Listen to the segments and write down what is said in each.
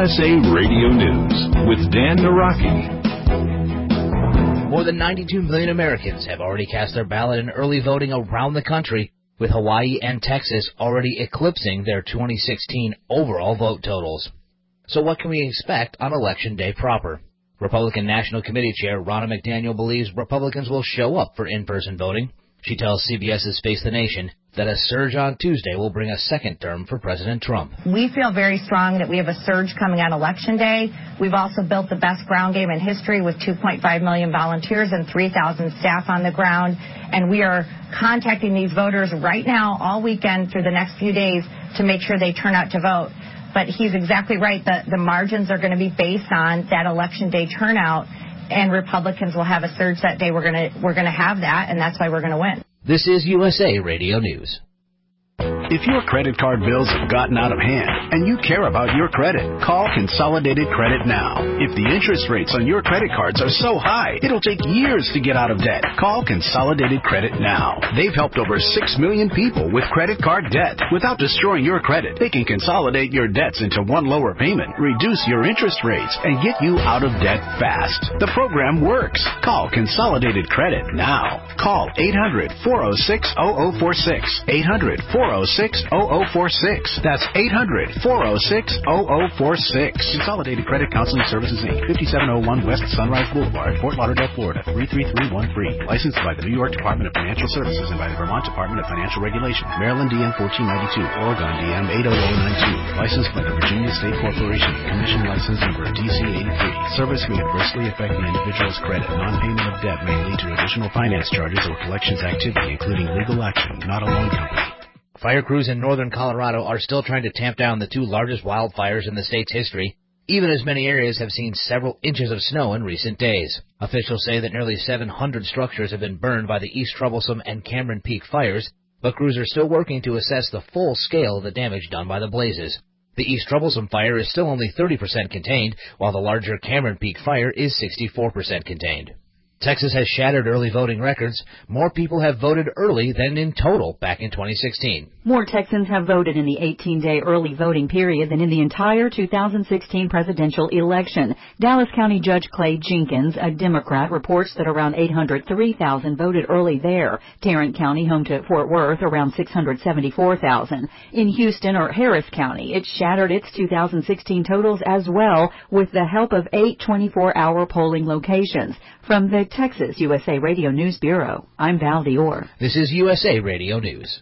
USA Radio News with Dan Naraki. More than 92 million Americans have already cast their ballot in early voting around the country, with Hawaii and Texas already eclipsing their 2016 overall vote totals. So what can we expect on Election Day proper? Republican National Committee Chair Ronna McDaniel believes Republicans will show up for in-person voting. She tells CBS's Face the Nation that a surge on Tuesday will bring a second term for President Trump. We feel very strong that we have a surge coming on Election Day. We've also built the best ground game in history with 2.5 million volunteers and 3,000 staff on the ground. And we are contacting these voters right now all weekend through the next few days to make sure they turn out to vote. But he's exactly right. The margins are going to be based on that Election Day turnout, and Republicans will have a surge that day. We're going to have that, and that's why we're going to win. This is USA Radio News. If your credit card bills have gotten out of hand and you care about your credit, call Consolidated Credit now. If the interest rates on your credit cards are so high, it'll take years to get out of debt. Call Consolidated Credit now. They've helped over 6 million people with credit card debt. Without destroying your credit, they can consolidate your debts into one lower payment, reduce your interest rates, and get you out of debt fast. The program works. Call Consolidated Credit now. Call 800-406-0046. 800-406-0046. That's 800-406-0046. Consolidated Credit Counseling Services, Inc., 5701 West Sunrise Boulevard, Fort Lauderdale, Florida, 33313. Licensed by the New York Department of Financial Services and by the Vermont Department of Financial Regulation. Maryland DM 1492, Oregon DM 80092. Licensed by the Virginia State Corporation. Commission license number DC 83. Service may adversely affect the individual's credit. Non-payment of debt may lead to additional finance charges or collections activity, including legal action, not a loan company. Fire crews in northern Colorado are still trying to tamp down the two largest wildfires in the state's history, even as many areas have seen several inches of snow in recent days. Officials say that nearly 700 structures have been burned by the East Troublesome and Cameron Peak fires, but crews are still working to assess the full scale of the damage done by the blazes. The East Troublesome fire is still only 30% contained, while the larger Cameron Peak fire is 64% contained. Texas has shattered early voting records. More people have voted early than in total back in 2016. More Texans have voted in the 18-day early voting period than in the entire 2016 presidential election. Dallas County Judge Clay Jenkins, a Democrat, reports that around 803,000 voted early there. Tarrant County, home to Fort Worth, around 674,000. In Houston or Harris County, it shattered its 2016 totals as well with the help of 8 24-hour polling locations. From the Texas USA Radio News Bureau, I'm Val Dior. This is USA Radio News.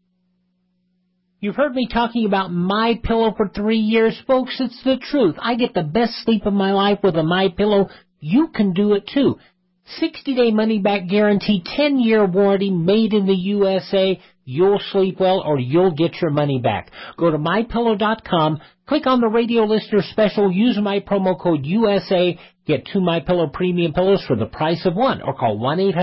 You've heard me talking about MyPillow for 3 years, folks. It's the truth. I get the best sleep of my life with a MyPillow. You can do it too. 60-day money-back guarantee, 10-year warranty, made in the USA. You'll sleep well or you'll get your money back. Go to MyPillow.com, click on the radio listener special, use my promo code USA, get 2 MyPillow premium pillows for the price of one, or call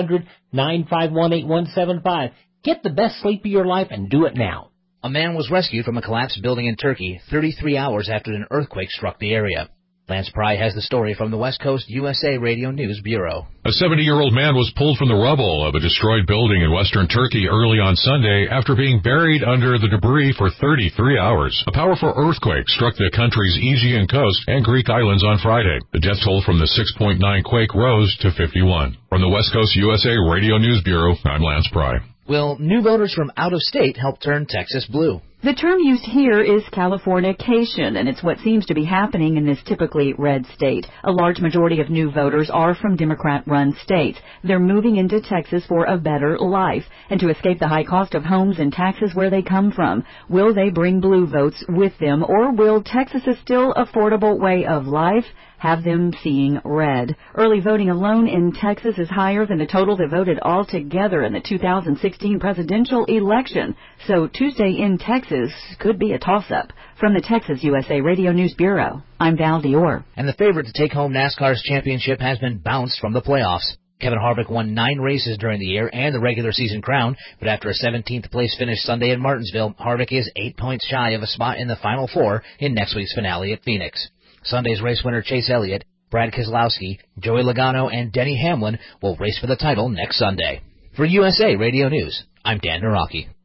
1-800-951-8175. Get the best sleep of your life and do it now. A man was rescued from a collapsed building in Turkey 33 hours after an earthquake struck the area. Lance Pry has the story from the West Coast USA Radio News Bureau. A 70-year-old man was pulled from the rubble of a destroyed building in western Turkey early on Sunday after being buried under the debris for 33 hours. A powerful earthquake struck the country's Aegean coast and Greek islands on Friday. The death toll from the 6.9 quake rose to 51. From the West Coast USA Radio News Bureau, I'm Lance Pry. Will new voters from out of state help turn Texas blue? The term used here is Californication, and it's what seems to be happening in this typically red state. A large majority of new voters are from Democrat-run states. They're moving into Texas for a better life and to escape the high cost of homes and taxes where they come from. Will they bring blue votes with them, or will Texas's still affordable way of life have them seeing red? Early voting alone in Texas is higher than the total that voted altogether in the 2016 presidential election. So Tuesday in Texas could be a toss-up. From the Texas USA Radio News Bureau, I'm Val Dior. And the favorite to take home NASCAR's championship has been bounced from the playoffs. Kevin Harvick won 9 races during the year and the regular season crown, but after a 17th place finish Sunday in Martinsville, Harvick is 8 points shy of a spot in the Final Four in next week's finale at Phoenix. Sunday's race winner Chase Elliott, Brad Keselowski, Joey Logano, and Denny Hamlin will race for the title next Sunday. For USA Radio News, I'm Dan Naraki.